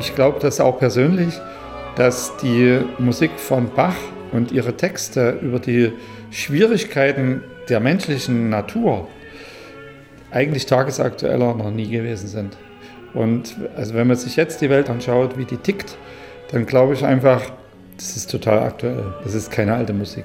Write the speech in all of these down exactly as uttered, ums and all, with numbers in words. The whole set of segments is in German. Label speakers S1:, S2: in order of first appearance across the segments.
S1: Ich glaube das auch persönlich, dass die Musik von Bach und ihre Texte über die Schwierigkeiten der menschlichen Natur eigentlich tagesaktueller noch nie gewesen sind. Und also wenn man sich jetzt die Welt anschaut, wie die tickt, dann glaube ich einfach, das ist total aktuell. Das ist keine alte Musik.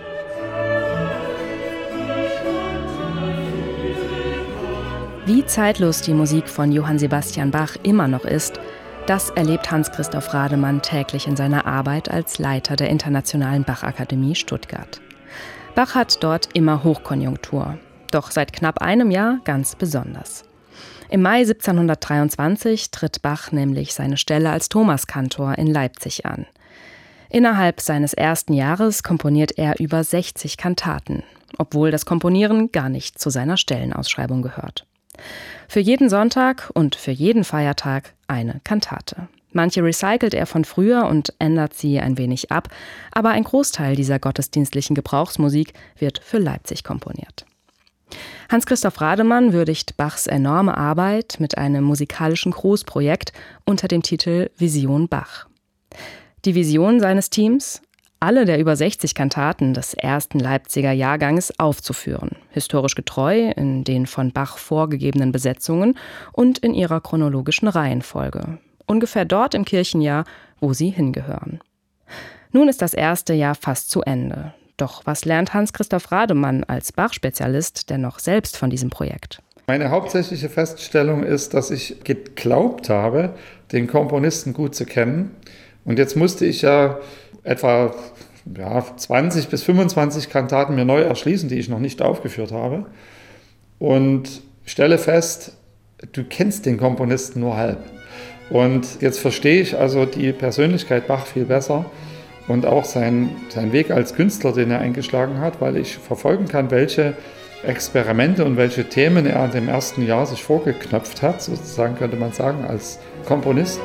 S2: Wie zeitlos die Musik von Johann Sebastian Bach immer noch ist, das erlebt Hans-Christoph Rademann täglich in seiner Arbeit als Leiter der Internationalen Bachakademie Stuttgart. Bach hat dort immer Hochkonjunktur, doch seit knapp einem Jahr ganz besonders. Im Mai siebzehnhundertdreiundzwanzig tritt Bach nämlich seine Stelle als Thomaskantor in Leipzig an. Innerhalb seines ersten Jahres komponiert er über sechzig Kantaten, obwohl das Komponieren gar nicht zu seiner Stellenausschreibung gehört. Für jeden Sonntag und für jeden Feiertag eine Kantate. Manche recycelt er von früher und ändert sie ein wenig ab, aber ein Großteil dieser gottesdienstlichen Gebrauchsmusik wird für Leipzig komponiert. Hans-Christoph Rademann würdigt Bachs enorme Arbeit mit einem musikalischen Großprojekt unter dem Titel Vision Bach. Die Vision seines Teams: alle der über sechzig Kantaten des ersten Leipziger Jahrgangs aufzuführen, historisch getreu in den von Bach vorgegebenen Besetzungen und in ihrer chronologischen Reihenfolge. Ungefähr dort im Kirchenjahr, wo sie hingehören. Nun ist das erste Jahr fast zu Ende. Doch was lernt Hans-Christoph Rademann als Bach-Spezialist denn noch selbst von diesem Projekt?
S1: Meine hauptsächliche Feststellung ist, dass ich geglaubt habe, den Komponisten gut zu kennen. Und jetzt musste ich ja etwa ja, zwanzig bis fünfundzwanzig Kantaten mir neu erschließen, die ich noch nicht aufgeführt habe. Und stelle fest, du kennst den Komponisten nur halb. Und jetzt verstehe ich also die Persönlichkeit Bach viel besser und auch seinen, seinen Weg als Künstler, den er eingeschlagen hat, weil ich verfolgen kann, welche Experimente und welche Themen er in dem ersten Jahr sich vorgeknöpft hat, sozusagen könnte man sagen, als Komponist.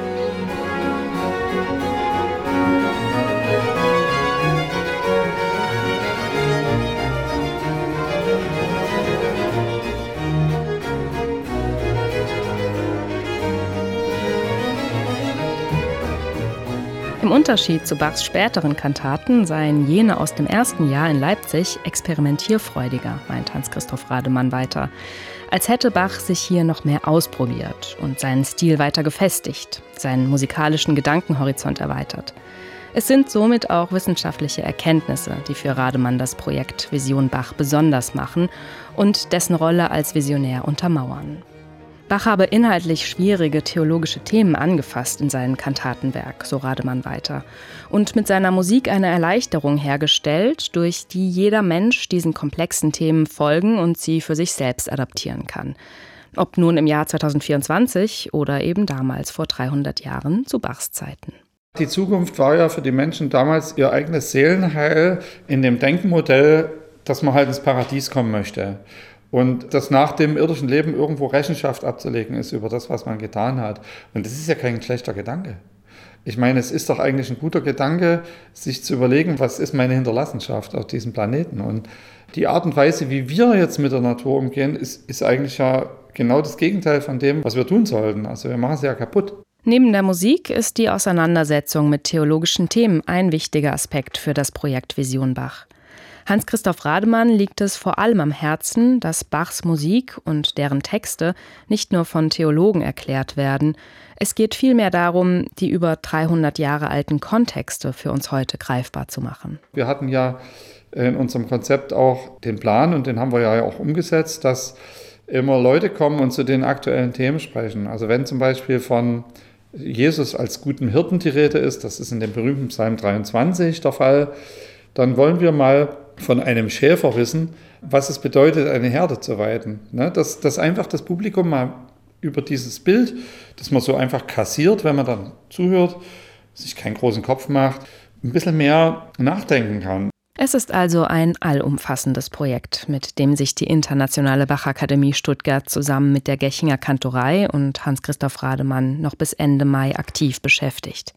S2: Im Unterschied zu Bachs späteren Kantaten seien jene aus dem ersten Jahr in Leipzig experimentierfreudiger, meint Hans-Christoph Rademann weiter. Als hätte Bach sich hier noch mehr ausprobiert und seinen Stil weiter gefestigt, seinen musikalischen Gedankenhorizont erweitert. Es sind somit auch wissenschaftliche Erkenntnisse, die für Rademann das Projekt Vision Bach besonders machen und dessen Rolle als Visionär untermauern. Bach habe inhaltlich schwierige theologische Themen angefasst in seinem Kantatenwerk, so Rademann weiter, und mit seiner Musik eine Erleichterung hergestellt, durch die jeder Mensch diesen komplexen Themen folgen und sie für sich selbst adaptieren kann. Ob nun im Jahr zweitausendvierundzwanzig oder eben damals vor dreihundert Jahren zu Bachs Zeiten.
S1: Die Zukunft war ja für die Menschen damals ihr eigenes Seelenheil in dem Denkmodell, dass man halt ins Paradies kommen möchte. Und dass nach dem irdischen Leben irgendwo Rechenschaft abzulegen ist über das, was man getan hat. Und das ist ja kein schlechter Gedanke. Ich meine, es ist doch eigentlich ein guter Gedanke, sich zu überlegen, was ist meine Hinterlassenschaft auf diesem Planeten. Und die Art und Weise, wie wir jetzt mit der Natur umgehen, ist, ist eigentlich ja genau das Gegenteil von dem, was wir tun sollten. Also wir machen sie ja kaputt.
S2: Neben der Musik ist die Auseinandersetzung mit theologischen Themen ein wichtiger Aspekt für das Projekt Vision Bach. Hans-Christoph Rademann liegt es vor allem am Herzen, dass Bachs Musik und deren Texte nicht nur von Theologen erklärt werden. Es geht vielmehr darum, die über dreihundert Jahre alten Kontexte für uns heute greifbar zu machen.
S1: Wir hatten ja in unserem Konzept auch den Plan, und den haben wir ja auch umgesetzt, dass immer Leute kommen und zu den aktuellen Themen sprechen. Also wenn zum Beispiel von Jesus als guten Hirten die Rede ist, das ist in dem berühmten Psalm dreiundzwanzig der Fall, dann wollen wir mal von einem Schäfer wissen, was es bedeutet, eine Herde zu weiden. Ne? Dass, dass einfach das Publikum mal über dieses Bild, das man so einfach kassiert, wenn man dann zuhört, sich keinen großen Kopf macht, ein bisschen mehr nachdenken kann.
S2: Es ist also ein allumfassendes Projekt, mit dem sich die Internationale Bachakademie Stuttgart zusammen mit der Gechinger Kantorei und Hans-Christoph Rademann noch bis Ende Mai aktiv beschäftigt.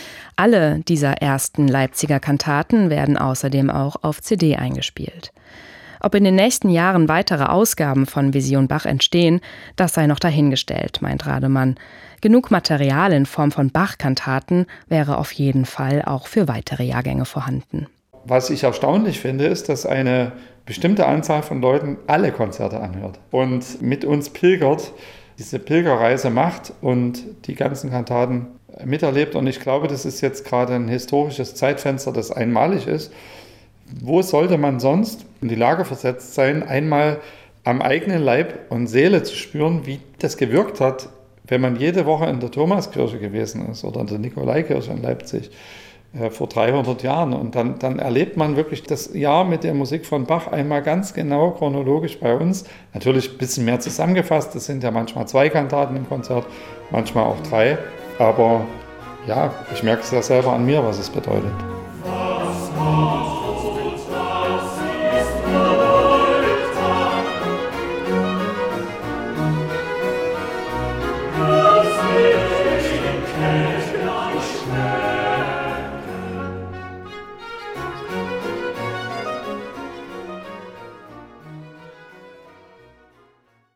S2: Alle dieser ersten Leipziger Kantaten werden außerdem auch auf C D eingespielt. Ob in den nächsten Jahren weitere Ausgaben von Vision Bach entstehen, das sei noch dahingestellt, meint Rademann. Genug Material in Form von Bach-Kantaten wäre auf jeden Fall auch für weitere Jahrgänge vorhanden.
S1: Was ich erstaunlich finde, ist, dass eine bestimmte Anzahl von Leuten alle Konzerte anhört und mit uns pilgert, diese Pilgerreise macht und die ganzen Kantaten miterlebt. Und ich glaube, das ist jetzt gerade ein historisches Zeitfenster, das einmalig ist. Wo sollte man sonst in die Lage versetzt sein, einmal am eigenen Leib und Seele zu spüren, wie das gewirkt hat, wenn man jede Woche in der Thomaskirche gewesen ist oder in der Nikolaikirche in Leipzig äh, vor dreihundert Jahren. Und dann, dann erlebt man wirklich das Jahr mit der Musik von Bach einmal ganz genau chronologisch bei uns. Natürlich ein bisschen mehr zusammengefasst, es sind ja manchmal zwei Kantaten im Konzert, manchmal auch drei. Aber ja, ich merke es ja selber an mir, was es bedeutet. Was